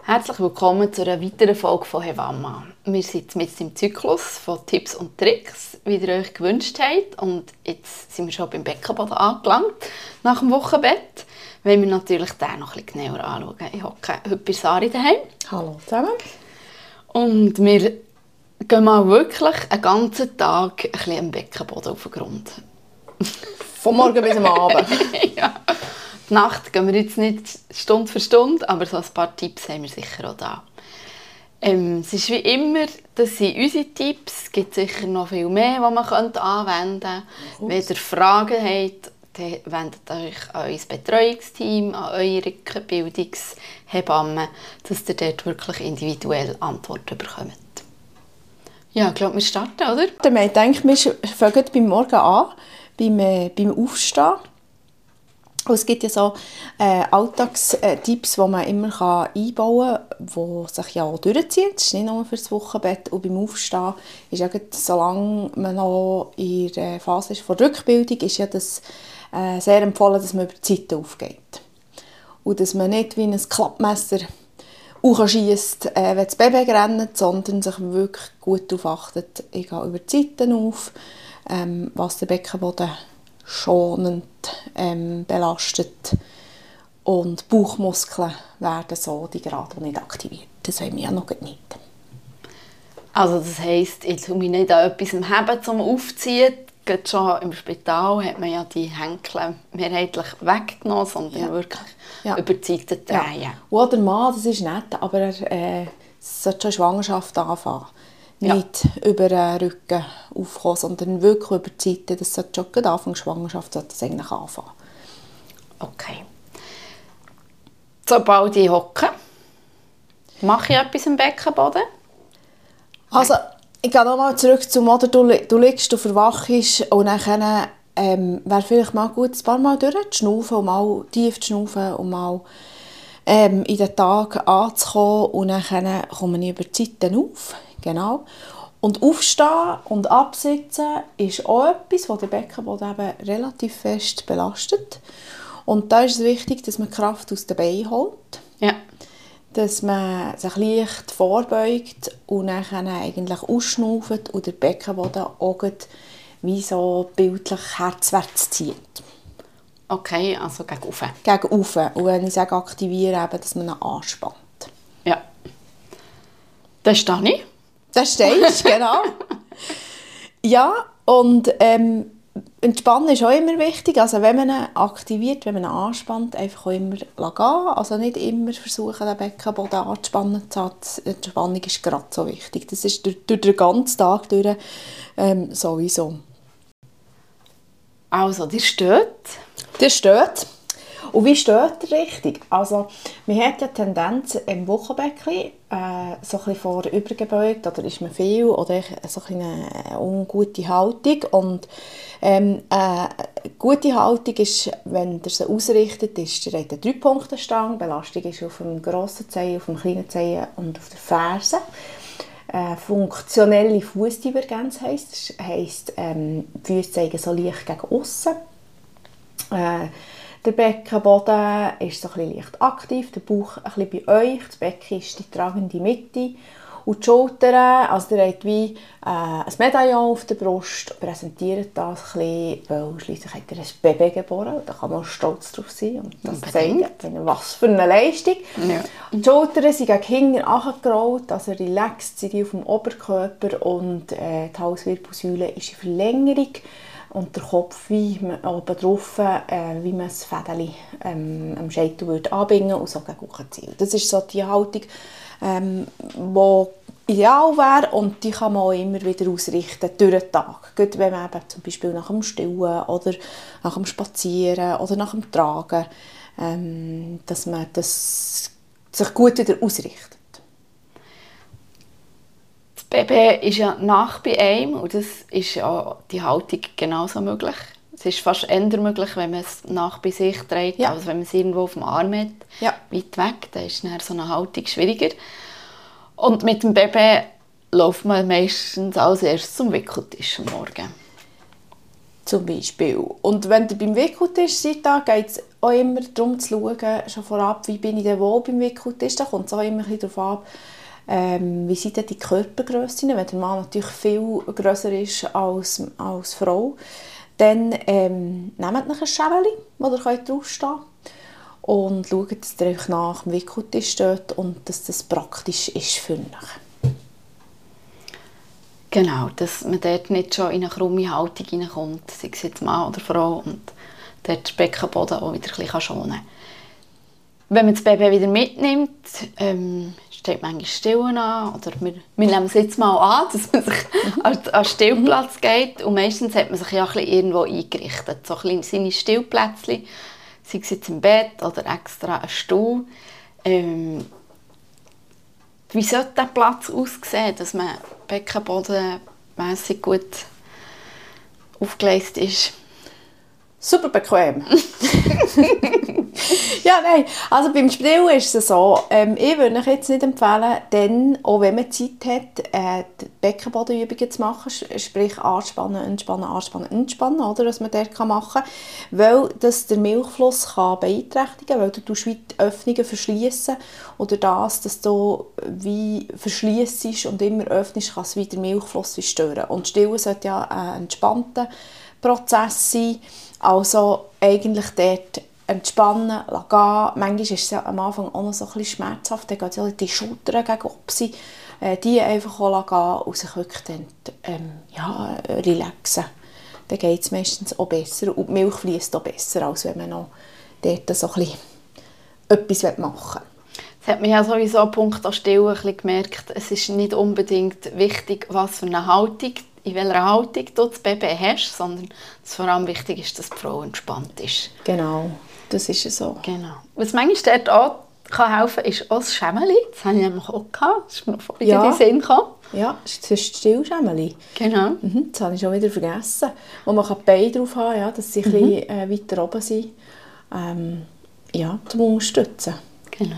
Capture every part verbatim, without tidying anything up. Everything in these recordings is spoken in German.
Herzlich willkommen zu einer weiteren Folge von Hebamme. Wir sind mit im Zyklus von Tipps und Tricks, wie ihr euch gewünscht habt. Und jetzt sind wir schon beim Beckenboden angelangt, nach dem Wochenbett. Wollen wir natürlich den noch ein bisschen genauer anschauen. Ich hocke heute bei Sari daheim. Hallo zusammen. Und wir gehen mal wirklich einen ganzen Tag ein bisschen am Beckenboden auf den Grund. Von morgen bis am Abend. Ja. Die Nacht gehen wir jetzt nicht Stunde für Stunde, aber so ein paar Tipps haben wir sicher auch da. Ähm, es ist wie immer, das sind unsere Tipps. Es gibt sicher noch viel mehr, die man anwenden könnte. Wenn ihr Fragen habt, dann wendet euch an unser Betreuungsteam, an eure Rückenbildungshebamme, dass ihr dort wirklich individuell Antworten bekommt. Ja, ich glaube, wir starten, oder? Wir denken, wir fangen beim Morgen an, beim, äh, beim Aufstehen. Und es gibt ja so äh, Alltagstipps, die man immer kann einbauen kann, die sich ja auch durchziehen. Das ist nicht nur für das Wochenbett. Und beim Aufstehen ist ja gerade, solange man noch in der Phase ist von Rückbildung, ist ja das äh, sehr empfohlen, dass man über die Zeiten aufgeht. Und dass man nicht wie ein Klappmesser hochschiesst, äh, wenn das Baby rennt, sondern sich wirklich gut darauf achtet, ich gehe über die Zeiten auf, ähm, was der Beckenboden schonend ähm, belastet. Und Bauchmuskeln werden so die gerade nicht aktiviert. Das wollen wir ja noch nicht. Also das heisst, ich tue mich nicht an etwas heben zum Aufziehen. Gerade schon im Spital hat man ja die Henkel mehrheitlich weggenommen, sondern ja. wirklich ja. über die Seite drehen. Ja. Und der Mann, das ist nett, aber er äh, sollte schon Schwangerschaft anfangen. Nicht ja. über den Rücken aufkommen, sondern wirklich über die Seite. Das sollte schon gerade Anfang der Schwangerschaft sollte das eigentlich anfangen. Okay. Sobald ich hocke, mache ich etwas im Beckenboden? Also, ich gehe nochmal zurück zum, oder du, du liegst, du verwachst und dann ähm, wäre vielleicht mal gut, ein paar Mal durchzuschnaufen und mal tief zu schnaufen und mal ähm, in den Tag anzukommen und dann komme ich über die Seiten auf. Genau. Und aufstehen und absitzen ist auch etwas, das den Beckenboden eben relativ fest belastet. Und da ist es wichtig, dass man Kraft aus den Beinen holt. Ja. Dass man sich leicht vorbeugt und dann eigentlich ausschnauft und der Beckenboden auch wie so bildlich herzwärts zieht. Okay, also gegen oben. Gegen oben. Und wenn ich sage aktivieren, eben, dass man ihn anspannt. Ja. Das stehe ich. Das stehst, genau. Ja, und ähm, Entspannen ist auch immer wichtig. Also wenn man ihn aktiviert, wenn man ihn anspannt, einfach auch immer gehen. Also nicht immer versuchen, den Beckenboden anzuspannen. Die Entspannung ist gerade so wichtig. Das ist durch, durch den ganzen Tag durch, ähm, sowieso. Also, der steht? Der steht. Und wie steht er richtig? Also, man hat ja die Tendenz im Wochenbecken äh, so ein bisschen vor übergebeugt, oder ist man viel, oder so ein eine ungute Haltung. Und ähm, äh, gute Haltung ist, wenn ihr sie ausrichtet, ist ihr habt eine Drei-Punkte-Stange. Belastung ist auf dem grossen Zehen, auf dem kleinen Zehen und auf der Ferse. Äh, funktionelle Fußdivergenz heisst, das heisst ähm, die Füße zeigen so leicht gegen aussen. Äh, Der Beckenboden ist so ein bisschen leicht aktiv, der Bauch ein bisschen bei euch, das Becken ist die tragende Mitte und die Schultern, also ihr habt wie äh, ein Medaillon auf der Brust, präsentiert das ein bisschen, weil schliesslich habt ihr ein Baby geboren, da kann man stolz drauf sein und das zeigen, was für eine Leistung. Ja. Die Schultern sind gegen hinten angerollt, also relaxed sind die auf dem Oberkörper und äh, die Halswirbelsäule ist in Verlängerung. Und der Kopf wie oben drauf, äh, wie man das Fädeli ähm, am Scheitel würde anbinden und so gegen oben ziehen. Das ist so die Haltung, ähm, die ideal wäre und die kann man auch immer wieder ausrichten durch den Tag. Gerade wenn man eben zum Beispiel nach dem Stillen oder nach dem Spazieren oder nach dem Tragen, ähm, dass man das sich gut wieder ausrichtet. Das Baby ist ja nach bei einem und das ist ja die Haltung genauso möglich. Es ist fast eher möglich, wenn man es nach bei sich trägt, ja. als wenn man es irgendwo auf dem Arm hat, ja. weit weg. Dann ist dann so eine Haltung schwieriger. Und mit dem Baby läuft man meistens als erstes zum Wickeltisch am Morgen. Zum Beispiel. Und wenn ihr beim Wickeltisch seid, geht es auch immer darum zu schauen, schon vorab, wie bin ich denn wohl beim Wickeltisch. Da kommt es auch immer ein bisschen darauf ab, ähm, wie sind denn die Körpergrössen. Wenn der Mann natürlich viel grösser ist als, als Frau, dann ähm, nehmt euch ein Schäbeli, wo ihr draufstehen könnt. Und schaut, dass ihr euch nach dem Wickeltisch steht und dass das praktisch ist für euch. Genau, dass man dort nicht schon in eine krumme Haltung hineinkommt, sei es jetzt Mann oder Frau, und dort den Beckenboden auch wieder ein bisschen schonen kann. Wenn man das Baby wieder mitnimmt, ähm, steht manchmal Stillen an, oder wir, wir nehmen es jetzt mal an, dass man sich an, an den Stillplatz geht, und meistens hat man sich ja ein bisschen irgendwo eingerichtet, so ein bisschen seine Stillplätzchen, sei es jetzt im Bett oder extra ein Stuhl. Ähm, wie sollte der Platz aussehen, dass man beckenbodenmässig gut aufgeleistet ist? Super bequem. Ja, nein. Also beim Stillen ist es so, ähm, ich würde euch jetzt nicht empfehlen, dann, auch wenn man Zeit hat, äh, die Beckenbodenübungen zu machen, sprich anspannen, entspannen, anspannen, entspannen, oder, was man dort machen kann, weil das den Milchfluss kann beeinträchtigen kann, weil du die Öffnungen verschliessen oder das, dass du wie verschliessest und immer öffnest, kann es wieder den Milchfluss stören. Und Stillen sollte ja ein entspannter Prozess sein, also eigentlich dort entspannen, lassen gehen. Manchmal ist es ja am Anfang auch noch so ein bisschen schmerzhaft, dann geht es die Schultern gegen sie, äh, die einfach auch lassen gehen und sich wirklich dann, ähm, ja, relaxen. Dann geht es meistens auch besser und die Milch fließt auch besser, als wenn man noch dort so ein bisschen etwas machen will. Das hat man ja sowieso an Punkt Stillen ein bisschen gemerkt, es ist nicht unbedingt wichtig, was für eine Haltung, in welcher Haltung du das Baby hast, sondern es vor allem wichtig ist, dass die Frau entspannt ist. Genau, das ist so. Genau. Was manchmal dort auch kann helfen kann, ist auch das Schämmeli. Das hatte ich nämlich auch gehabt. Das ist mir vorhin ja. in den Sinn gekommen. Ja, das ist das Stillschämmeli. Genau. Mhm, das habe ich schon wieder vergessen. Wo man die Beine drauf haben kann, ja, dass sie mhm. ein bisschen äh, weiter oben sind. Ähm, ja, zum Unterstützen. Genau.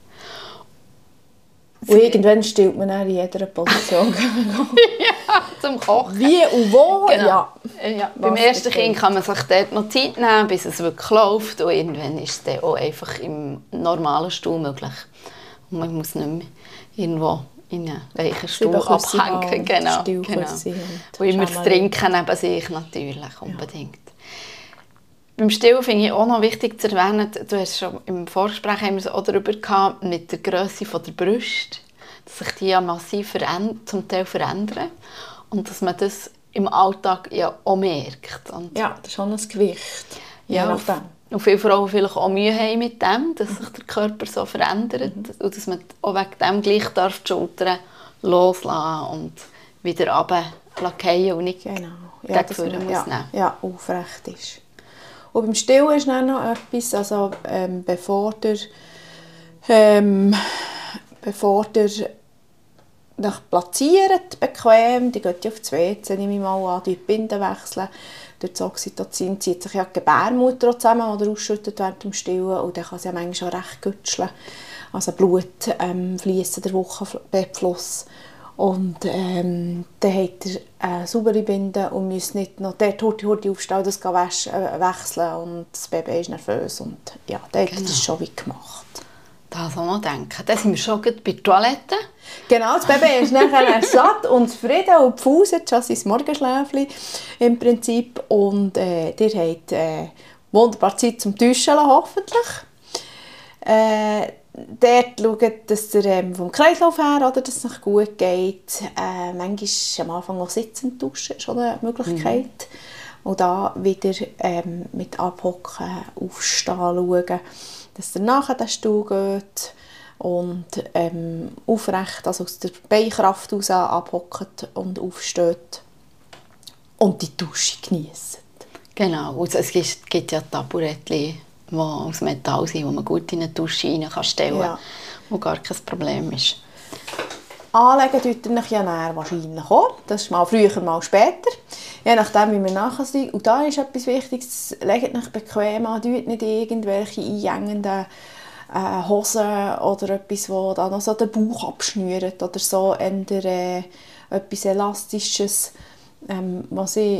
Und irgendwann stillt man dann in jeder Position. Ja, zum Kochen. Wie und wo, genau. ja. ja. Beim ersten Kind kann man sich dort noch Zeit nehmen, bis es wirklich läuft. Und irgendwann ist es dann auch einfach im normalen Stuhl möglich. Und man muss nicht mehr irgendwo in einen weichen Stuhl abhängen. Genau, genau. Und immer das Trinken neben sich natürlich, unbedingt. Ja. Beim Stillen finde ich auch noch wichtig zu erwähnen, du hast schon im Vorgespräch haben wir es auch darüber gehabt, mit der Grösse der Brüste, dass sich die ja massiv veränd- zum Teil verändern und dass man das im Alltag ja auch merkt. Und ja, das ist schon das Gewicht. Ja, und, und viele Frauen vielleicht auch Mühe haben mit dem, dass sich der Körper so verändert mhm. und dass man auch wegen dem gleich darf die Schultern loslassen und wieder runterfallen und nicht genau. ja, das man, muss ja, nehmen. Ja, aufrecht ist. Und beim Stillen ist dann noch etwas, also ähm, bevor der, ähm, bevor der dich platziert, bequem, die geht auf das W C, nehme ich mal an, die Binden wechseln. Durch das Oxytocin zieht sich ja die Gebärmutter zusammen, die ausschüttet während dem Stillen, und dann kann sie ja manchmal auch recht gütscheln. Also Blut ähm, fließt der Wochenbettfluss. Und ähm, dann habt ihr eine saubere Binde und müsst nicht noch dort hurti hurti aufstehen, das waschen, äh, wechseln und das Baby ist nervös. Und ja, dann habt ihr das schon wie gemacht. Das auch noch denken. Dann sind wir schon bei der Toilette. Genau, das Baby ist nachher satt und zufrieden und pfuset schon sein Morgenschläfchen im Prinzip. Und äh, ihr habt äh, wunderbar Zeit zum Duschen, hoffentlich. Äh, Dort schauen, dass ihr ähm, vom Kreislauf her, oder, dass es noch gut geht. Äh, manchmal ist am Anfang auch sitzend duschen schon eine Möglichkeit. Mhm. Und da wieder ähm, mit Abhocken, Aufstehen schauen, dass ihr nachher den Stuhl geht und ähm, aufrecht, also aus der Beinkraft heraus abhockt und aufsteht und die Dusche genießt. Genau, und es gibt ja Taburettchen, die aus Metall sind, wo man gut in eine Dusche rein kann stellen kann, ja. Wo gar kein Problem ist. Anlegen tut ihr euch ja näher wahrscheinlich auch. Das ist mal früher, mal später. Je nachdem, wie wir nachher sind. Und da ist etwas Wichtiges, legt euch bequem an, tut nicht irgendwelche einengenden äh, Hosen oder etwas, das da noch so den Bauch abschnürt oder so, eher äh, etwas Elastisches, ähm, was ich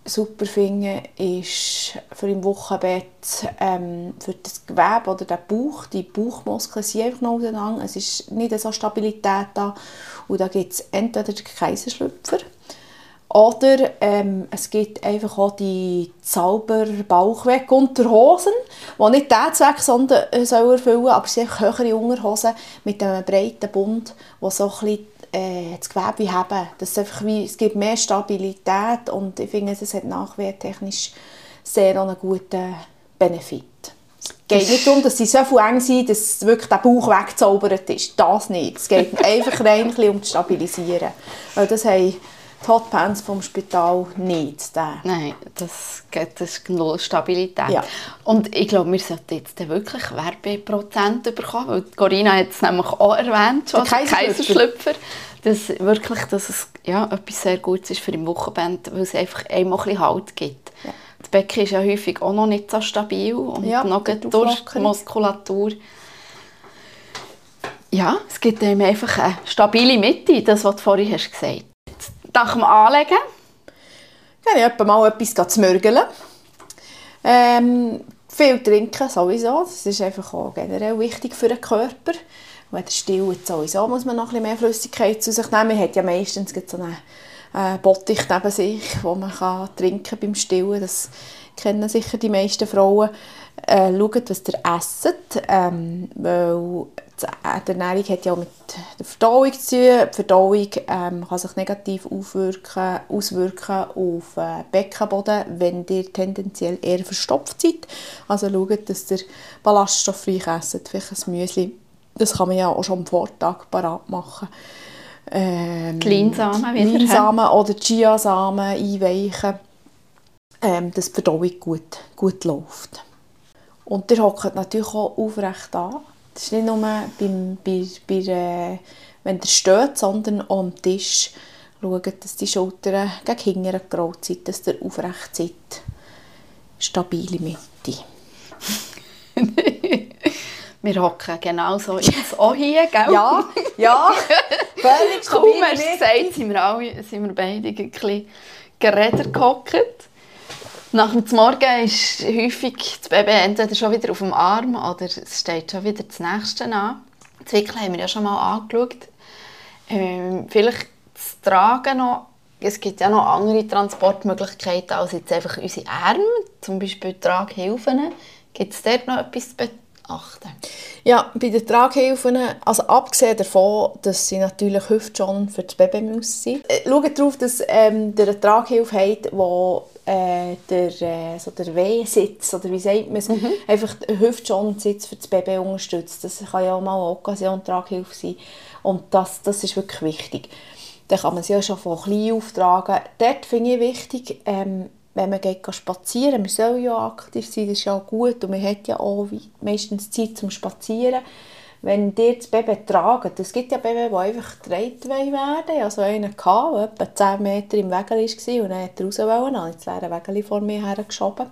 super finde, ist für im Wochenbett ähm, für das Gewebe oder den Bauch, die Bauchmuskeln sind einfach noch auseinander. Es ist nicht so Stabilität da. Und da gibt es entweder den Kaiserschlüpfer oder ähm, es gibt einfach auch die Zauber-Bauchweg-Unterhosen, die nicht diesen Zweck sondern, äh, sollen erfüllen, aber es sind höhere Unterhosen mit einem breiten Bund, die so ein bisschen äh, das Gewebe wie haben. Das ist einfach wie, es gibt mehr Stabilität und ich finde, es hat nachwehrtechnisch sehr einen guten Benefit. Es geht nicht darum, dass sie so viel eng sind, dass wirklich der Bauch weggezaubert ist. Das nicht. Es geht einfach rein um das Stabilisieren. Weil das haben die Hotpants vom Spital nicht. Den. Nein, das, das ist null Stabilität. Ja. Und ich glaube, wir sollten jetzt wirklich Werbeprozent bekommen, weil Corinna hat es nämlich auch erwähnt, schon, der Kaiserschlüpfer. Dass wirklich, dass es ja, etwas sehr Gutes ist für im Wochenbett, weil es einfach einmal ein bisschen Halt gibt. Ja. Das Becken ist ja häufig auch noch nicht so stabil und ja, noch durch die Muskulatur. Ja, es gibt einem einfach eine stabile Mitte, das, was du vorhin hast gesagt hast. Nach dem Anlegen? Kann ich etwa mal etwas zu mürgeln. Ähm, viel trinken sowieso, das ist einfach auch generell wichtig für den Körper. Wenn er stillt sowieso, muss man noch ein bisschen mehr Flüssigkeit zu sich nehmen. Man hat ja meistens so einen äh, Bottich neben sich, wo man kann trinken beim Stillen. Das kennen sicher die meisten Frauen. Äh, schaut, was ihr esst, ähm, weil die Ernährung hat ja auch mit der Verdauung zu tun. Die Verdauung ähm, kann sich negativ auswirken, auswirken auf den äh, Beckenboden, wenn ihr tendenziell eher verstopft seid. Also schaut, dass ihr ballaststoffreich esst, vielleicht ein Müsli. Das kann man ja auch schon am Vortag parat machen. Ähm, die Leinsamen wieder. Leinsamen oder Chiasamen einweichen, ähm, dass die Verdauung gut, gut läuft. Und ihr hockt natürlich auch aufrecht an. Das ist nicht nur beim, bei, bei, äh, wenn ihr steht, sondern auch am Tisch. Schaut, dass die Schultern gegen hinten gerollt sind, dass ihr aufrecht seid. Stabile Mitte. Wir hocken genau so jetzt auch hier, gell? Ja, ja. Völlig stabil. Kaum hast du gesagt, sind wir, alle, sind wir beide ein bisschen gerädert gehockt. Nach dem Morgen ist häufig das Baby entweder schon wieder auf dem Arm oder es steht schon wieder das Nächste an. Das Wickeln haben wir ja schon mal angeschaut. Ähm, vielleicht das Tragen noch. Es gibt ja noch andere Transportmöglichkeiten als jetzt einfach unsere Arme, zum Beispiel Traghilfen. Gibt es dort noch etwas zu beachten? Ja, bei den Traghilfen, also abgesehen davon, dass sie natürlich hüftschonend für das Baby müssen sein. Äh, schaut darauf, dass ähm, ihr eine Traghilfe habt, wo äh, der, äh, so der Wehsitz, oder wie sagt man es, mhm. einfach den hüftschonenden Sitz für das Baby unterstützt. Das kann ja auch mal eine Occasion-Tragehilfe sein. Und das, das ist wirklich wichtig. Dann kann man sie ja schon von klein auftragen. Dort finde ich wichtig, ähm, wenn man geht spazieren, man soll ja aktiv sein, das ist ja auch gut und man hat ja auch meistens Zeit zum Spazieren. Wenn ihr das Baby tragt, es gibt ja Babys, die einfach getragen werden. Also einen hatte, der etwa zehn Meter im Wägeli war und dann wollte er raus wollen, dann ist ein Wägeli vor mir hergeschoben.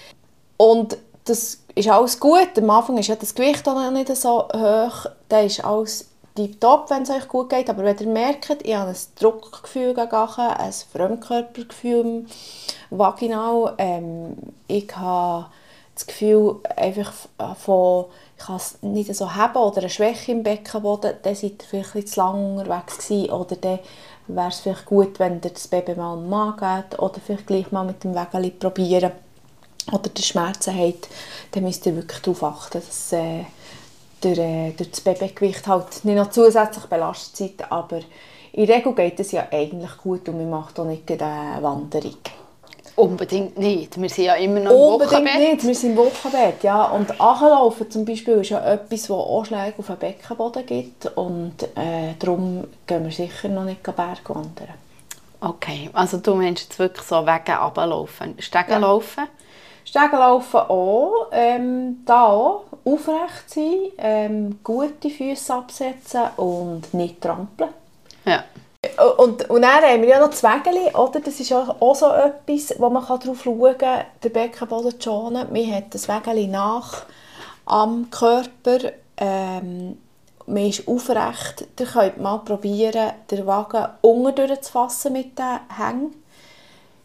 Und das ist alles gut. Am Anfang ist ja das Gewicht auch noch nicht so hoch. Dann ist alles tipptopp, wenn es euch gut geht. Aber wenn ihr merkt, ich habe ein Druckgefühl gegen ein Fremdkörpergefühl vaginal, ähm, ich habe das Gefühl, einfach von, ich kann es nicht so haben oder eine Schwäche im Beckenboden, dann seid ihr vielleicht ein bisschen zu lange unterwegs gewesen, oder dann wäre es vielleicht gut, wenn ihr das Baby mal einen Mann gebt oder vielleicht gleich mal mit dem Wägeli probieren oder ihr Schmerzen habt, dann müsst ihr wirklich darauf achten, dass äh, durch, äh, durch das Babygewicht halt nicht noch zusätzlich belastet seid, aber in der Regel geht es ja eigentlich gut und man macht auch nicht eine Wanderung. Unbedingt nicht. Wir sind ja immer noch im Unbedingt Wochenbett. Unbedingt nicht. Wir sind im Wochenbett, ja. Und Achlaufen zum Beispiel ist ja etwas, das auch Schläge auf den Beckenboden gibt. Und äh, darum gehen wir sicher noch nicht Bergwandern. Okay, also du meinst jetzt wirklich so wegen Runterlaufen. Stegenlaufen? Ja. Stegenlaufen auch. Ähm, da auch. Aufrecht sein, ähm, gute Füße absetzen und nicht trampeln. Ja. Und, und dann haben wir ja noch das Wägeli, oder? Das ist auch so etwas, wo man darauf schauen kann, den Beckenboden zu schonen. Man hat das Wägeli nach am Körper, ähm, man ist aufrecht. Ihr könnt mal probieren, den Wagen unten durchzufassen mit den Hängen.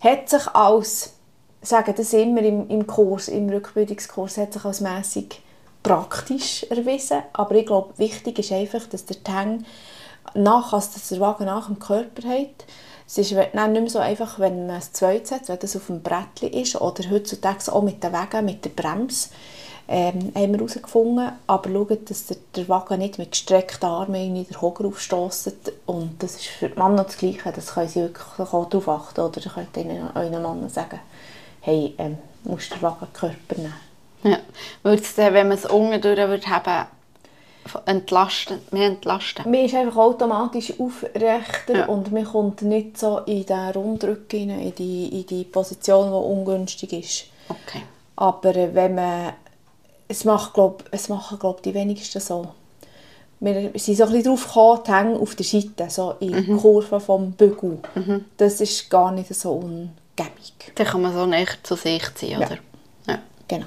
hat sich als, sagen das immer im, im Kurs, im Rückbildungskurs, hat sich als mässig praktisch erwiesen. Aber ich glaube, wichtig ist einfach, dass der Tang nach, also dass der Wagen nach dem Körper hat. Es ist nicht mehr so einfach, wenn man es zweit setzt, wenn das auf dem Brettchen ist. Oder heutzutage auch mit den Wagen, mit der Bremse. Ähm, haben wir herausgefunden. Aber schaut, dass der, der Wagen nicht mit gestreckten Armen in den Hocker aufstösst. Und das ist für die Männer das Gleiche. Das können sie wirklich auch darauf achten. Oder ihr könnt ihnen, euren Mann sagen, hey, ähm, musst du den Wagenkörper nehmen. Ja. Würde es dann, wenn man es unten durch würde haben, entlasten, mehr entlasten? Man ist einfach automatisch aufrechter ja. und man kommt nicht so in den Rundrücken rein, in die, in die Position, die ungünstig ist. Okay. Aber wenn man, es, macht, glaub, es machen glaub, die wenigsten so. Wir sind so ein bisschen drauf gekommen, die Hänge auf der Seite, so in der mhm. Kurve vom Bügel. Mhm. Das ist gar nicht so ungebig. Dann kann man so näher zu sich ziehen, oder? Ja, ja. Genau.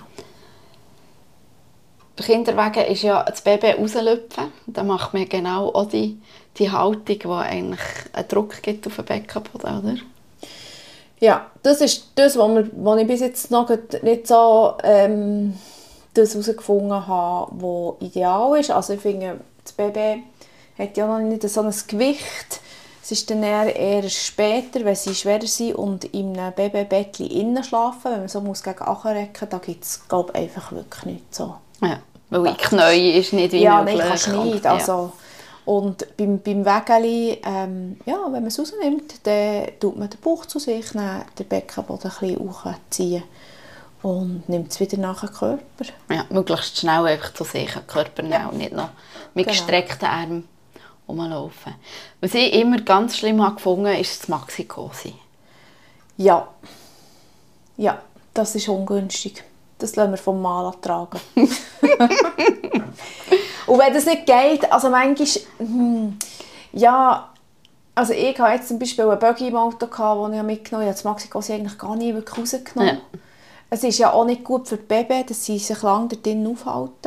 Bei Kinderwagen ist ja das Baby rauslüpfen. Da macht man genau auch die, die Haltung, die eigentlich einen Druck gibt auf den Beckenboden, oder? Ja, das ist das, was, wir, was ich bis jetzt noch nicht so ähm, das herausgefunden habe, was ideal ist. Also ich finde, das Baby hat ja noch nicht so ein Gewicht. Es ist dann eher später, wenn sie schwerer sind und in einem Babybettchen innen schlafen. Wenn man so muss gegen anrecken muss, da gibt es, glaube ich, einfach wirklich nicht so. Ja, weil in Knie ist nicht wie ja, möglich. Ja, nein, kannst du nicht. Also, ja. Und beim, beim Wägeli, ähm, ja, wenn man es rausnimmt, dann tut man den Bauch zu sich nehmen, den Beckenboden ein bisschen hochziehen und nimmt es wieder nach dem Körper. Ja, möglichst schnell einfach zu sich den Körper nehmen ja. und nicht noch mit genau. gestreckten Armen rumlaufen. Was ich immer ganz schlimm habe gefunden habe, ist das Maxikosi. Ja. Ja, das ist ungünstig. Das lassen wir vom Mann tragen. Und wenn das nicht geht, also manchmal, hm, ja, also ich hatte jetzt zum Beispiel einen Buggy im Auto, den ich mitgenommen habe. Ich habe das Maxikosi eigentlich gar nicht wirklich rausgenommen. Ja. Es ist ja auch nicht gut für die Babys, dass sie sich lange da drin aufhalten.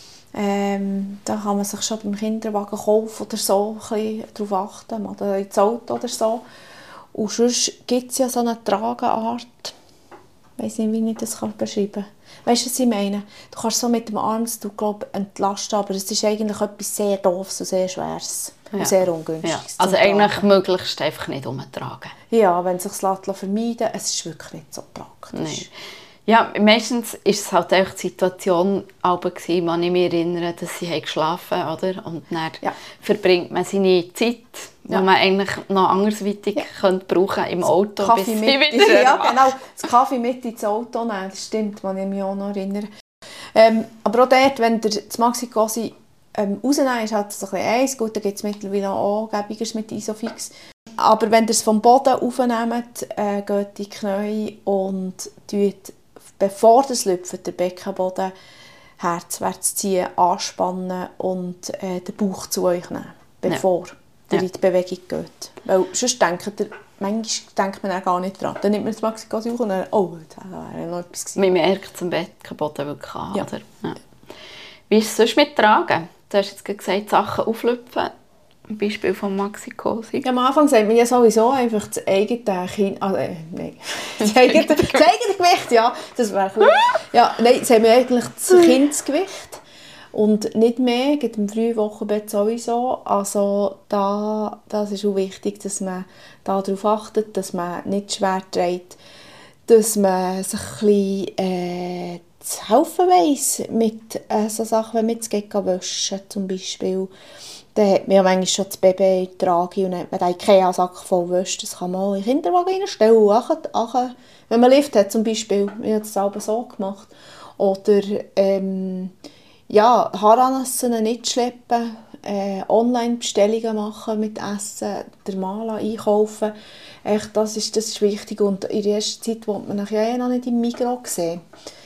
Ähm, da kann man sich schon beim Kinderwagen kaufen oder so ein bisschen darauf achten, oder ins Auto oder so. Und sonst gibt es ja so eine Trageart. Ich weiss nicht, wie ich das beschreiben kann. Weißt du, was ich meine? Du kannst so mit dem Arm du, glaub, entlasten, aber es ist eigentlich etwas sehr Doofes und sehr Schweres. Ja. Und sehr Ungünstiges. Ja. Also eigentlich tragen. Möglichst einfach nicht umtragen. Ja, wenn es sich vermeiden lässt, es ist wirklich nicht so praktisch. Nein. Ja, meistens war es halt auch die Situation, als ich mich erinnere, dass sie geschlafen haben, oder? Und dann ja. verbringt man seine Zeit, die ja. man eigentlich noch andersweitig ja. könnte brauchen im Auto, das bis sie wieder ja, genau, das Kaffee mit ins Auto nehmen, das stimmt, was ich mich auch noch erinnere. Ähm, aber auch dort, wenn der, das Maxikosi ähm, rausnehmen, ist halt so ein bisschen eins, gut, da gibt es mittlerweile auch Angebiges mit Isofix. Aber wenn ihr es vom Boden aufnehmt, äh, geht die Knie und tut, bevor das Lüpfen, der Beckenboden herzwärts ziehen, anspannen und äh, den Bauch zu euch nehmen, bevor ja. ihr ja. in die Bewegung geht. Weil sonst denkt ihr, manchmal denkt man auch gar nicht dran. Dann nimmt man das Maxikosi auf und dann, oh, das wäre noch etwas gewesen. Man merkt zum Beckenboden wirklich an, ja. oder? Ja. Wie ist es sonst mit Tragen? Du hast jetzt gesagt, Sachen auflüpfen. Ein Beispiel von Maxikosi. Ja, am Anfang sagt man ja sowieso einfach das eigene Kind, also, äh, nein, das eigene, das eigene Gewicht, ja, das wäre cool. Ja, nein, das haben wir eigentlich das Kindsgewicht und nicht mehr, geht im Frühwochenbett sowieso. Also da, das ist auch wichtig, dass man da darauf achtet, dass man nicht schwer trägt, dass man sich ein bisschen äh, zu helfen weiss mit äh, so Sachen, wie mit das Gecko waschen zum Beispiel. Dann hat man ja manchmal schon das Baby in Trage und dann hat man den Ikea-Sack voll Wäsche. Das kann man auch in den Kinderwagen reinstellen. Wenn man Lift hat zum Beispiel, ich habe das selber so gemacht. Oder ähm, ja, Haaranassen nicht schleppen, äh, Online-Bestellungen machen mit Essen, der Mala einkaufen. Echt, das, ist, das ist wichtig. Und in der ersten Zeit wollte man ja noch nicht im Migros sehen.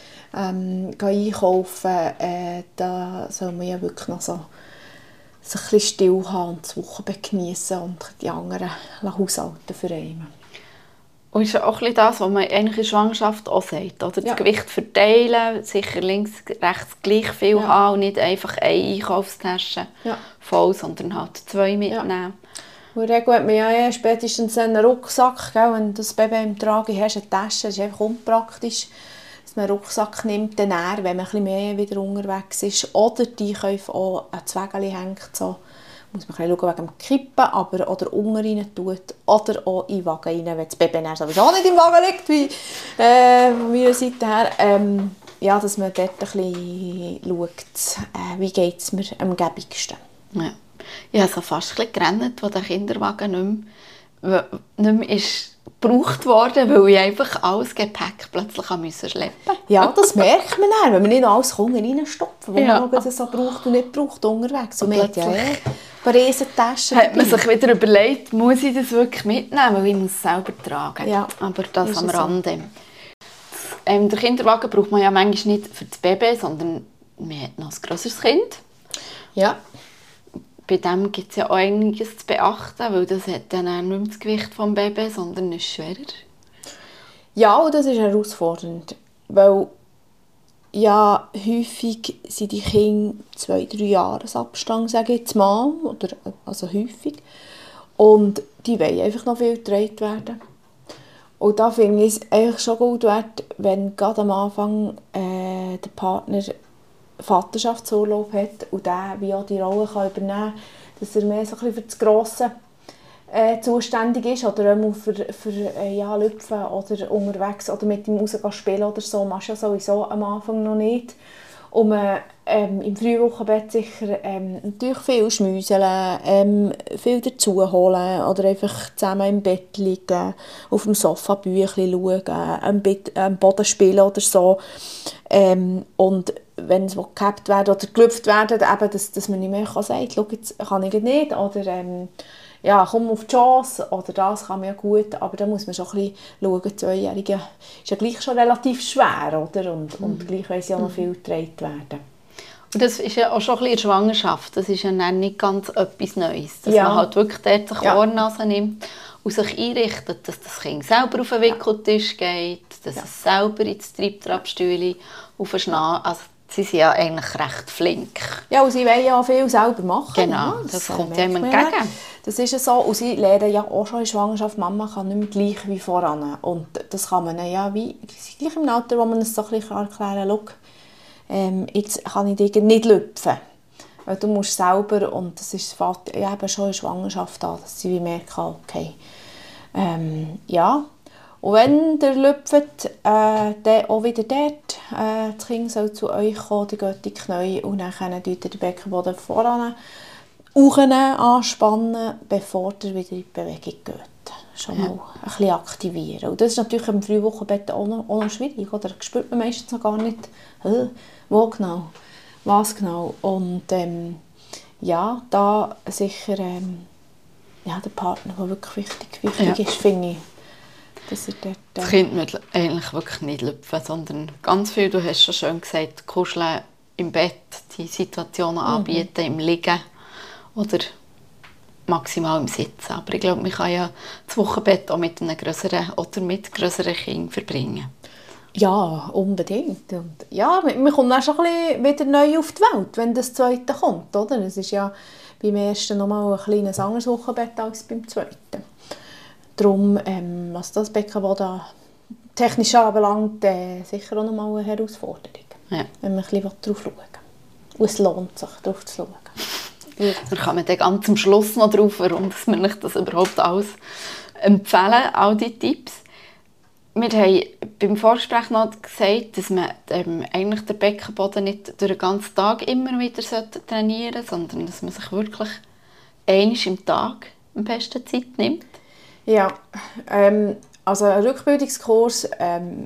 Ähm, einkaufen, äh, da soll man ja wirklich noch so sich ein bisschen still haben und das Wochenbett geniessen und die anderen haushalten für einen. Und ist auch ein das, was man eigentlich in der Schwangerschaft auch sagt, oder? Ja. Das Gewicht verteilen, sicher links, rechts gleich viel ja. haben und nicht einfach eine Einkaufstasche ja. voll, sondern halt zwei mitnehmen. Und in der Regel hat man ja eh spätestens einen Rucksack, gell? Wenn du das Baby im Tragen hast, eine Tasche, das ist einfach unpraktisch, dass man einen Rucksack nimmt, dann eher, wenn man ein bisschen mehr wieder unterwegs ist. Oder die können auch an Zwägeli hängt, so. Muss man schauen wegen dem Kippen, aber oder unten rein tut oder auch in den Wagen rein, wenn das Baby dann sowieso nicht im Wagen liegt, wie äh, von meiner Seite her. Ähm, ja, dass man dort ein bisschen schaut, äh, wie geht es mir am gäbigsten. Ja. Ich habe so fast ein bisschen gerannt, als der Kinderwagen nicht mehr, nicht mehr ist gebraucht wurde, weil ich einfach alles Gepäck plötzlich musste schleppen. Ja, das merkt man dann, wenn man nicht alles Hunger reinstopfen, was ja. man noch so braucht und nicht braucht unterwegs. Und man hat ja eh eine Riesentasche. Hat man sich wieder überlegt, muss ich das wirklich mitnehmen, weil ich muss es selber tragen. Ja, aber das ist am so. Rande. Ähm, den Kinderwagen braucht man ja manchmal nicht für das Baby, sondern man hat noch ein grösseres Kind. Ja. Bei dem gibt es ja auch einiges zu beachten, weil das hat dann auch nicht mehr das Gewicht des Babys, sondern ist schwerer. Ja, und das ist herausfordernd, weil ja, häufig sind die Kinder zwei, drei Jahresabstand, sage ich jetzt mal, oder, also häufig, und die wollen einfach noch viel getragen werden. Und da finde ich es eigentlich schon gut wert, wenn gerade am Anfang äh, der Partner Vaterschaftsurlaub hat und der wie auch die Rolle kann übernehmen kann, dass er mehr so ein bisschen für das Grosse äh, zuständig ist oder auch für, für äh, ja, Lüpfen oder unterwegs oder mit ihm raus spielen oder so. Machst du ja sowieso am Anfang noch nicht. Und man ähm, im Frühwochenbett sicher ähm, natürlich viel schmüseln, ähm, viel dazu holen oder einfach zusammen im Bett liegen, auf dem Sofa Bücher schauen, am, Bett, am Boden spielen oder so. Ähm, und wenn es gehabt werden oder gelüpft werden, eben, dass, dass man nicht mehr kann sagen kann, jetzt kann ich nicht, oder ähm, ja, komm auf die Chance, oder das kann man ja gut, aber da muss man schon ein bisschen schauen, Zweijährige ist ja gleich schon relativ schwer, oder? Und, mhm. und gleich weiss ja noch viel getragen werden. Und das ist ja auch schon ein bisschen in der Schwangerschaft, das ist ja nicht ganz etwas Neues, dass ja. man halt wirklich dort sich ja. Ohrnase nimmt und sich einrichtet, dass das Kind selber auf den Wickeltisch geht, dass ja. es selber ins Treibtrabstühle auf den Schnee, also sie sind ja eigentlich recht flink. Ja, und sie wollen ja viel selber machen. Genau, ja, das, das kommt dem entgegen. Ja. Das ist ja so. Und sie lernen ja auch schon in der Schwangerschaft, Mama kann nicht mehr gleich wie voran. Und das kann man ja wie, gleich im Alter, wo man es so ein bisschen erklären kann, ähm, jetzt kann ich dich nicht lüpfen. Weil du musst selber, und das ist ja, eben schon in der Schwangerschaft an, dass sie wie merken, okay, ähm, ja. Und wenn ihr lüpft, äh, dann auch wieder dort, äh, das Kind soll zu euch kommen, dann geht die Knie und dann könnt ihr den Beckenboden voran anspannen, bevor ihr wieder in die Bewegung geht. Schon mal ja. ein bisschen aktivieren. Und das ist natürlich im Frühwochenbett auch noch, auch noch schwierig, oder? Das spürt man meistens noch gar nicht, äh, wo genau, was genau. Und ähm, ja, da sicher ähm, ja, der Partner, der wirklich wichtig, wichtig ja. ist, finde ich. Dass er dort, äh das Kind muss eigentlich wirklich nicht lüpfen, sondern ganz viel, du hast schon schön gesagt, kuscheln im Bett, die Situationen mhm. anbieten, im Liegen oder maximal im Sitzen. Aber ich glaube, man kann ja das Wochenbett auch mit einem grösseren oder mit grösseren Kindern verbringen. Ja, unbedingt. Und ja, man kommt dann schon ein bisschen wieder neu auf die Welt, wenn das zweite kommt. Oder? Es ist ja beim ersten noch mal ein kleines anderes Wochenbett als beim zweiten. Darum, ähm, was das Beckenboden technisch anbelangt, äh, sicher auch noch mal eine Herausforderung. Ja. Wenn man ein bisschen darauf schauen will. Und es lohnt sich, darauf zu schauen. Da kann man dann ganz am Schluss noch drauf, warum dass wir nicht das überhaupt alles empfehlen, all diese Tipps. Wir haben beim Vorgespräch noch gesagt, dass man ähm, eigentlich den Beckenboden nicht durch den ganzen Tag immer wieder trainieren sollte, sondern dass man sich wirklich einmal im Tag am besten Zeit nimmt. Ja, ähm, also ein Rückbildungskurs ähm,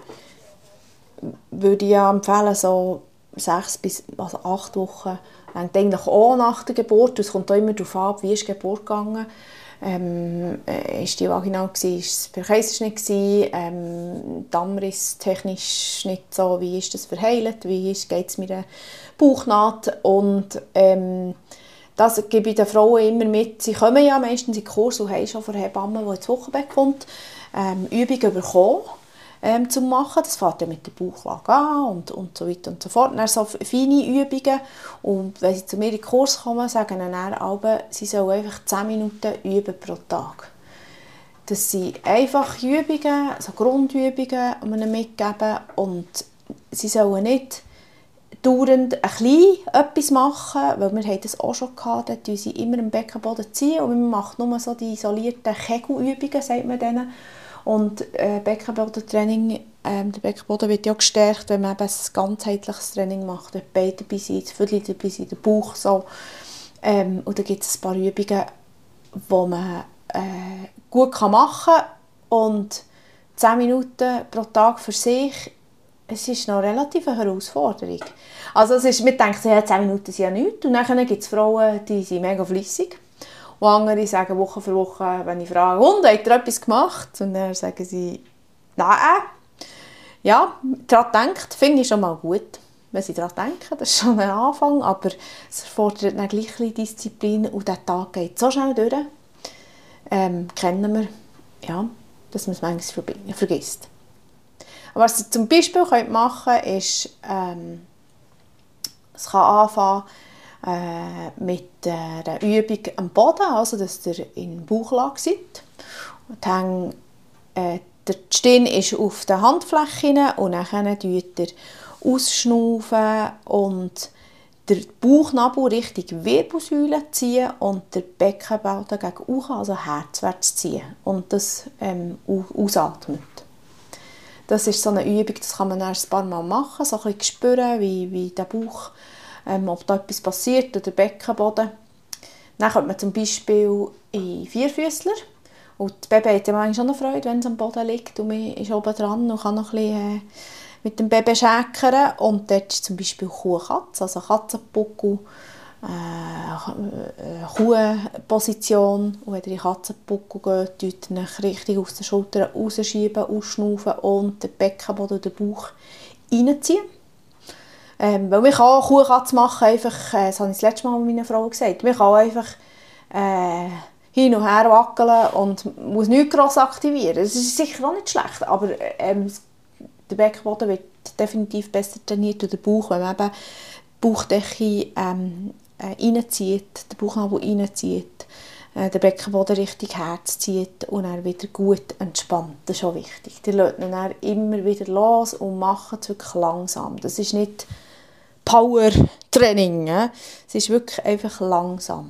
würde ich ja empfehlen, so sechs bis also acht Wochen lang, eigentlich auch nach der Geburt. Es kommt auch immer darauf an, wie ist die Geburt gegangen. Ähm, äh, ist die vaginal gsi, ist es per Kaiserschnitt gsi, ähm, Dammriss technisch nicht so, wie ist das verheilt, wie geht es mit der Bauchnaht und ähm, das gebe ich den Frauen immer mit. Sie kommen ja meistens in den Kurs und haben schon von Hebammen, die ins Wochenbett kommt, ähm, Übungen bekommen. ähm, zu machen. Das fängt ja mit der Bauchlage an und, und so weiter und so fort. Dann so feine Übungen. Und wenn sie zu mir in den Kurs kommen, sagen dann alle, sie sollen einfach zehn Minuten üben pro Tag. Das sind einfache Übungen, so Grundübungen, die man ihnen mitgeben. Und sie sollen nicht dauernd ein bisschen etwas machen, weil wir haben das auch schon gehabt, da ziehen sie immer im Beckenboden ziehen und man macht nur so die isolierten Kegelübungen, sagt man denen. Und äh, Beckenbodentraining, ähm, der Beckenboden wird ja gestärkt, wenn man eben ein ganzheitliches Training macht, die Beine dabei sind, die Viertel dabei sind, der Bauch so. Ähm, und dann gibt es ein paar Übungen, die man äh, gut machen kann und zehn Minuten pro Tag für sich. Es ist noch relativ eine Herausforderung. Also es ist, man denkt, ja, zehn Minuten sind ja nichts. Und dann gibt es Frauen, die sind mega fleissig. Und andere sagen Woche für Woche, wenn ich frage, und, habt ihr etwas gemacht? Und dann sagen sie, nein. Ja, daran denkt, finde ich schon mal gut. Wenn sie daran denken, das ist schon ein Anfang. Aber es erfordert dann gleich ein bisschen Disziplin. Und der Tag geht so schnell durch. Ähm, kennen wir, ja, dass man es manchmal vergisst. Was Sie zum Beispiel machen können, ist, ähm, es kann anfangen äh, mit einer Übung am Boden, also dass ihr in Bauchlage seid. Und dann, äh, der Stirn ist auf der Handfläche und dann tut ihr ausschnaufen und den Bauchnabel Richtung Wirbelsäule ziehen und den Beckenboden gegen unten, also herzwärts ziehen und das ähm, ausatmen. Das ist so eine Übung, das kann man erst ein paar Mal machen, so ein bisschen spüren, wie, wie der Bauch, ähm, ob da etwas passiert, oder der Beckenboden. Dann kommt man zum Beispiel in Vierfüßler. Und das Baby hat ja manchmal schon eine Freude, wenn es am Boden liegt und man ist oben dran und kann noch ein bisschen äh, mit dem Baby schäkern. Und dort ist zum Beispiel Kuh-Katze, also Katzenbuckel, äh, Kuhposition. Und wenn ihr in den Katzenbuckel geht, tut ihr euch richtig aus den Schultern rausschieben, ausschnaufen und den Beckenboden und den Bauch reinziehen. Ähm, weil man kann auch Kuhkatze machen, einfach, äh, das habe ich das letzte Mal mit meiner Frau gesagt, man kann einfach äh, hin und her wackeln und muss nichts gross aktivieren. Das ist sicher auch nicht schlecht, aber ähm, der Beckenboden wird definitiv besser trainiert und der Bauch, wenn man eben die Bauchdecke ähm, äh, reinzieht, den Bauchnabel reinzieht, äh, den Beckenboden richtig Herz zieht und dann wieder gut entspannt. Das ist auch wichtig. Die lässt ihn dann immer wieder los und machen es wirklich langsam. Das ist nicht Power-Training, äh? Es ist wirklich einfach langsam.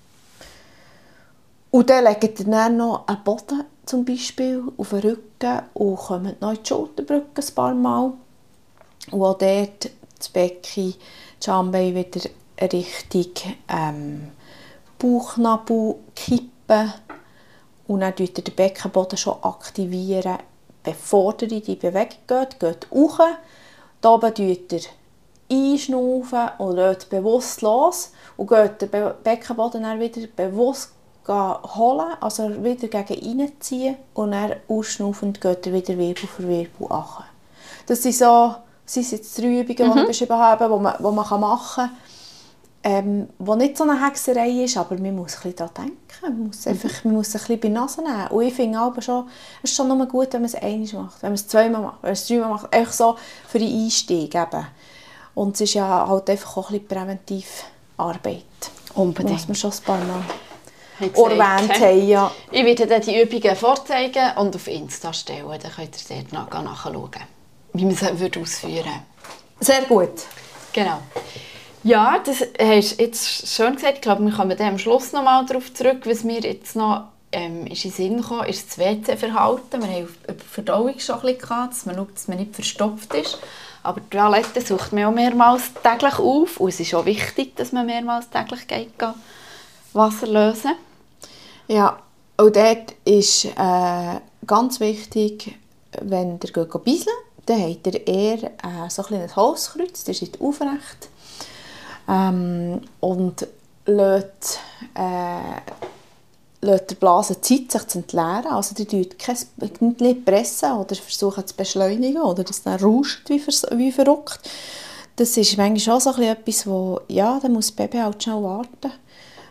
Und dann legt ihr dann noch einen Boden zum Beispiel auf den Rücken und kommt noch in die Schulterbrücke ein paar Mal. Und auch dort das Becken, die Schambeine wieder Richtung ähm, Bauchnabel kippen. Und dann aktiviert ihr den Beckenboden schon, aktivieren, bevor ihr in die Bewegung geht. Geht hoch. Hier oben aktiviert ihr einschnaufen und lasst bewusst los. Und geht den Be Beckenboden dann wieder bewusst holen, also wieder gegen reinziehen und dann ausschnaufend geht er wieder Wirbel für Wirbel an. Das sind so, das sind jetzt drei Übungen, mhm. die ich beschrieben habe, die man, die man machen kann, ähm, die nicht so eine Hexerei ist, aber man muss ein bisschen daran denken, man muss, einfach, man muss ein bisschen bei der Nase nehmen. Und ich finde aber schon, es ist schon nur gut, wenn man es einmal macht, wenn man es zweimal macht, wenn man es dreimal macht, einfach so für den Einstieg eben. Und es ist ja halt einfach auch ein bisschen Präventivarbeit. Unbedingt. Muss man schon ein paar Mal erwähnt haben, ja. Ich werde dann die Übungen vorzeigen und auf Insta stellen. Dann könnt ihr dort nachschauen, wie man sie ausführen würde. Sehr gut. Genau. Ja, das hast du jetzt schön gesagt. Ich glaube, wir kommen dann am Schluss noch mal darauf zurück, was mir jetzt noch ähm, ist in den Sinn kam, ist das W C-Verhalten. Wir haben über die Verdauung schon ein bisschen gehabt, dass man schaut, dass man nicht verstopft ist. Aber die Toilette sucht man auch mehrmals täglich auf. Und es ist auch wichtig, dass man mehrmals täglich geht, Wasser lösen. Ja, auch dort ist äh, ganz wichtig, wenn ihr geht beiseln, dann habt ihr eher äh, so ein Holzkreuz, das ist aufrecht. Ähm, und lässt, äh, lässt der Blase Zeit, sich zu entleeren. Also ihr tut nicht pressen oder versuchen zu beschleunigen oder dass es dann rauscht wie, wie verrückt. Das ist manchmal auch so etwas, wo, ja, da muss das Baby halt schnell warten.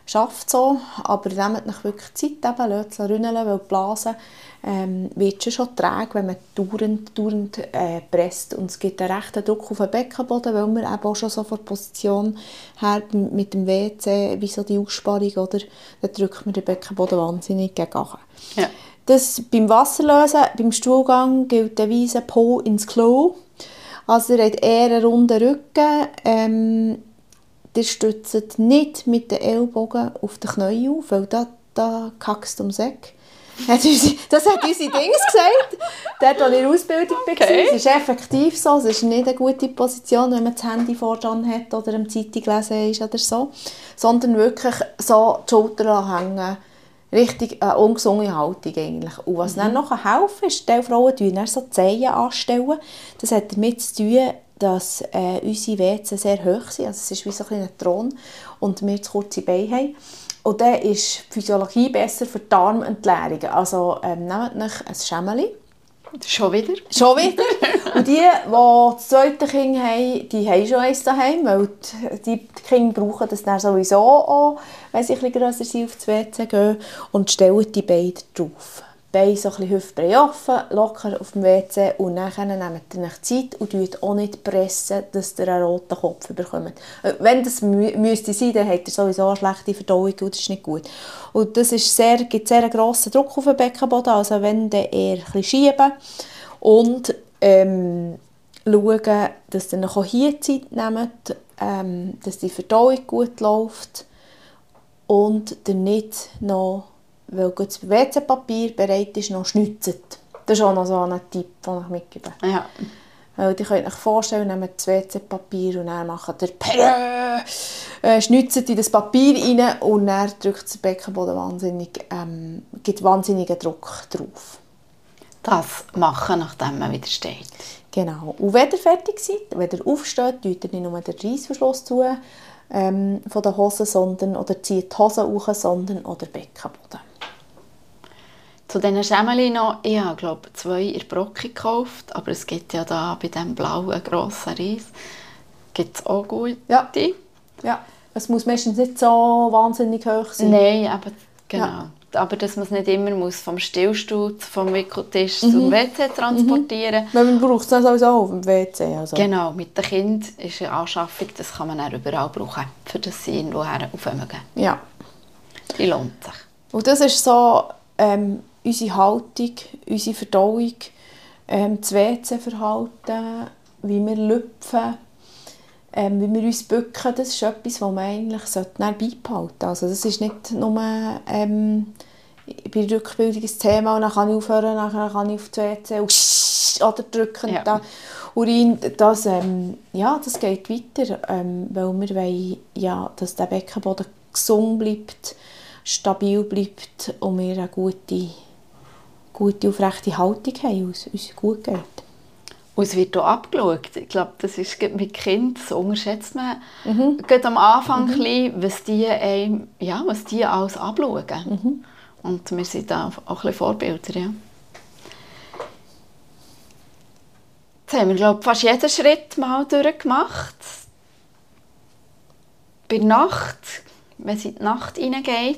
schafft so, aber nehmt euch wirklich Zeit, eben, lasst es rünneln, weil die Blase ähm, wird schon, schon träge, wenn man dauernd, dauernd äh, presst. Und es gibt einen rechten Druck auf den Beckenboden, weil man eben auch schon so von der Position her mit dem W C, wie so die Aussparung, oder, da drückt man den Beckenboden wahnsinnig gegen. Ja. Das beim Wasserlösen, beim Stuhlgang gilt der Weise Po ins Klo. Also ihr habt eher einen runden Rücken. Ähm, ihr stützt nicht mit den Ellbogen auf den Knie auf, weil da, da kackst du ums Eck. Das hat unsere Dings gesagt, dort, wo ich in der Ausbildung war. Okay. Es ist effektiv so, es ist nicht eine gute Position, wenn man das Handy voran hat oder eine Zeitung lesen ist oder so, sondern wirklich so die Schulter hängen. Richtig eine ungesunde Haltung eigentlich. Und was mhm. dann noch helfen kann, ist, die Frauen stellen dann so die Zehen anstellen. Das hat damit zu tun, dass äh, unsere W C sehr hoch sind. Also es ist wie so ein Thron und wir zu kurze Beine haben. Und dann ist die Physiologie besser für die Darmentleerung. Also ähm, nehmt euch ein Schemmeli. Schon wieder? Schon wieder. Und die, die das zweite Kind haben, die haben schon eins daheim, weil die, die Kinder brauchen das dann sowieso auch, wenn sie etwas grösser sind, auf das W C gehen. Und stellen die Beine drauf. Die Beine so ein bisschen hüftbreit offen, locker auf dem W C und dann nehmt ihr euch Zeit und pressen auch nicht, pressen, dass ihr einen roten Kopf bekommt. Wenn das mü- müsste sein, dann habt ihr sowieso eine schlechte Verdauung und das ist nicht gut. Und das ist sehr, gibt sehr einen grossen Druck auf den Beckenboden, also wenn dann eher ein bisschen schieben und ähm, schauen, dass ihr noch hier Zeit nehmt, ähm, dass die Verdauung gut läuft und ihr nicht noch, weil das W C-Papier bereit ist, noch schnitzen. Das ist auch noch so ein Tipp, den ich mitgebe. Ja. Weil ihr könnt euch vorstellen, nehmt das W C-Papier und dann macht ihr Perö, äh, schnitzt in das Papier rein und dann drückt der Beckenboden wahnsinnig, ähm, gibt wahnsinnigen Druck drauf. Das machen, nachdem man wieder steht. Genau. Und wenn ihr fertig seid, wenn ihr aufsteht, tut ihr nicht nur den Reissverschluss zu ähm, von der Hose, sondern, oder zieht die Hose hoch, sondern auch den Beckenboden. Zu diesen Schemmeli noch, ich habe glaube zwei in Brocki gekauft, aber es gibt ja da bei diesem blauen grossen Reis gibt es auch gute. Ja. Ja, es muss meistens nicht so wahnsinnig hoch sein. Nein, aber genau. Ja. Aber dass man es nicht immer muss vom Stillstuhl, vom Wickeltisch mhm. zum W C transportieren muss. Mhm. Man braucht es sowieso auf dem W C. Also. Genau, mit dem Kind ist eine Anschaffung, das kann man auch überall brauchen, für das sie irgendwo aufhören. Ja. Die lohnt sich. Und das ist so ähm, unsere Haltung, unsere Verdauung, ähm, das W C-Verhalten, wie wir lüpfen, ähm, wie wir uns bücken, das ist etwas, was man eigentlich beibehalten sollte. Also das ist nicht nur ähm, bei der Rückbildung ein Thema und dann kann ich aufhören, dann kann ich auf das W C und oder drücken. Ja. Da, Urin, das, ähm, ja, das geht weiter, ähm, weil wir wollen, ja, dass der Beckenboden gesund bleibt, stabil bleibt und wir eine gute, gute aufrechte Haltung haben und es uns gut geht. Und es wird auch abgeschaut. Ich glaube, das ist mit Kindern, so unterschätzt man mhm. gerade am Anfang, mhm. ein bisschen, was die, ähm, ja, was die alles abschauen. Mhm. Und wir sind da auch ein bisschen Vorbilder. Ja. Jetzt haben wir, glaube ich, fast jeden Schritt mal durchgemacht. Bei der Nacht, wenn es in die Nacht hineingeht,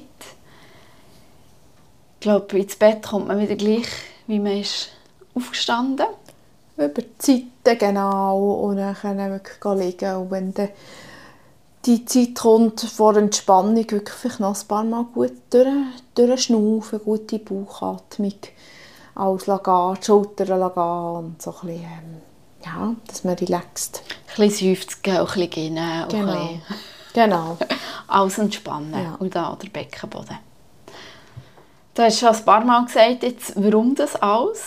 ich glaube, ins Bett kommt man wieder gleich, wie man ist aufgestanden ist. Über die Zeiten, genau, und dann können wir liegen. Und wenn dann die Zeit kommt vor Entspannung, wirklich vielleicht noch ein paar Mal gut durch, durchschnaufen, gute Bauchatmung, alles gehen, die Schultern gehen und so ein bisschen, ähm, ja, dass man relaxt. Ein bisschen seufzen, auch ein bisschen gehen. Genau. Ein bisschen genau. alles entspannen. Ja. Und da der Beckenboden. Du hast schon ein paar Mal gesagt, jetzt, warum das alles?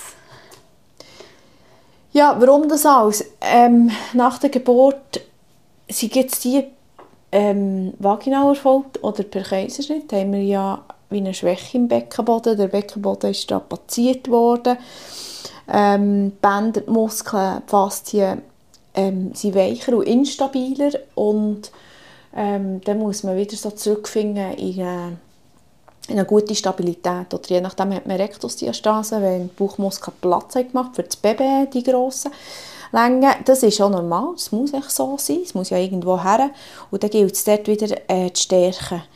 Ja, warum das alles? Ähm, nach der Geburt sind jetzt die ähm, vaginal erfolgt oder per Kaiserschnitt, haben wir ja wie eine Schwäche im Beckenboden. Der Beckenboden ist strapaziert worden. Ähm, die Bänder, die Muskeln, die Faszien ähm, sind weicher und instabiler. Und ähm, dann muss man wieder so zurückfinden in eine, in eine gute Stabilität. Oder je nachdem hat man Rektusdiastase, wenn die Bauchmuskeln Platz haben gemacht für das Baby, die grossen Längen. Das ist auch normal, es muss echt so sein, es muss ja irgendwo her. Und dann gilt es dort wieder äh, zu stärken.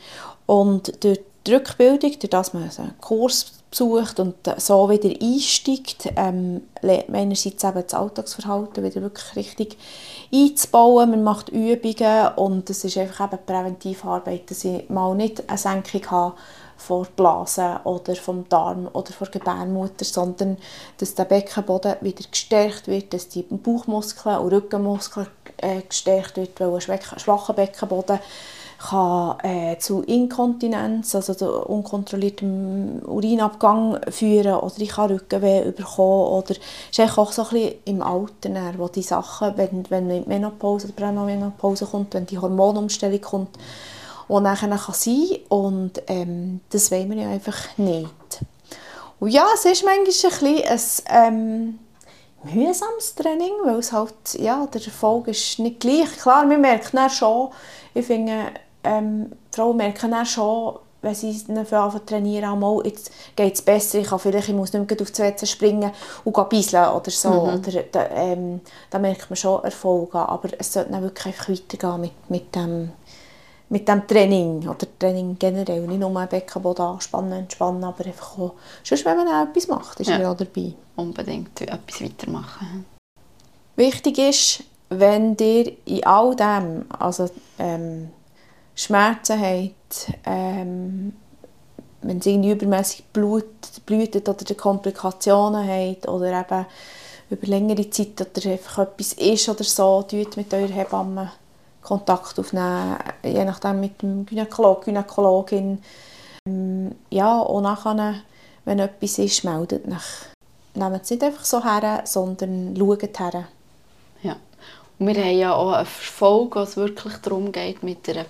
Und durch die Rückbildung, durch dass man einen Kurs besucht und so wieder einsteigt, ähm, lernt man einerseits eben das Alltagsverhalten wieder wirklich richtig einzubauen. Man macht Übungen und es ist einfach eben Präventivarbeit, dass ich mal nicht eine Senkung habe von der Blase oder vom Darm oder von der Gebärmutter, sondern dass der Beckenboden wieder gestärkt wird, dass die Bauchmuskeln und Rückenmuskeln äh, gestärkt wird, weil ein schwacher Beckenboden kann äh, zu Inkontinenz, also zu unkontrolliertem Urinabgang führen, oder ich kann Rückenweh bekommen, oder es ist auch so ein bisschen im Alter, wo die Sachen, wenn, wenn die Menopause oder Prämenopause kommt, wenn die Hormonumstellung kommt, die nachher kann sein kann, und ähm, das wollen wir ja einfach nicht. Und ja, es ist manchmal ein bisschen ein ähm, mühsames Training, weil es halt, ja, der Erfolg ist nicht gleich. Klar, wir merken dann schon, ich finde, ähm, die Frauen merken dann schon, wenn sie anfangen zu trainieren, einmal, jetzt geht es besser, ich, kann vielleicht, ich muss nicht mehr auf das W C springen und beiseln oder so. Mhm. Oder, da, ähm, da merkt man schon Erfolge, aber es sollte dann wirklich einfach weitergehen mit, mit, dem, mit dem Training, oder Training generell, nicht nur einen Beckenboden anspannen, entspannen, aber einfach auch, sonst, wenn man auch etwas macht, ist ja. man auch dabei. Unbedingt etwas weitermachen. Wichtig ist, wenn ihr in all dem, also ähm, Schmerzen habt, ähm, wenn es irgendwie übermässig Blut, blutet oder Komplikationen habt oder eben über längere Zeit oder einfach etwas ist oder so, tut mit eurer Hebamme Kontakt aufnehmen, je nachdem mit dem Gynäkolog, Gynäkologin. Ähm, ja, und nachher, wenn etwas ist, meldet euch. Nehmt es nicht einfach so her, sondern schaut her. Ja. Und wir haben ja auch eine Folge, wo es wirklich darum geht, mit einer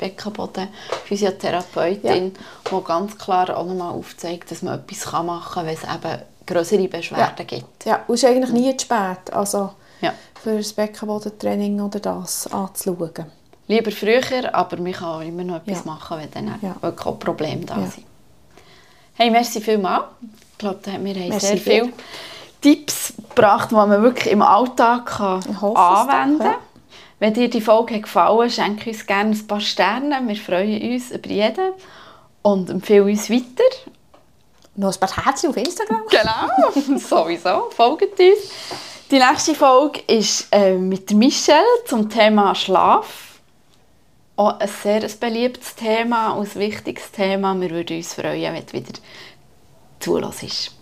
Beckenboden-Physiotherapeutin, ja. die ganz klar auch nochmal aufzeigt, dass man etwas machen kann, wenn es eben größere Beschwerden ja. gibt. Ja, und es ist eigentlich nie zu spät, also ja. für das Beckenbodentraining oder das anzuschauen. Lieber früher, aber man kann auch immer noch etwas ja. machen, wenn dann ja. wirklich auch Probleme da ja. sind. Hey, merci vielmals. Ich glaube, wir haben merci sehr viele Tipps gebracht, die man wirklich im Alltag kann anwenden kann. Ja. Wenn dir die Folge gefallen hat, schenke uns gerne ein paar Sterne. Wir freuen uns über jeden und empfehlen uns weiter. Noch ein paar Herzchen auf Instagram. Genau, sowieso. Folgt uns. Die nächste Folge ist äh, mit Michelle zum Thema Schlaf. Auch ein sehr beliebtes Thema, ein wichtiges Thema. Wir würden uns freuen, wenn du wieder zuhörst.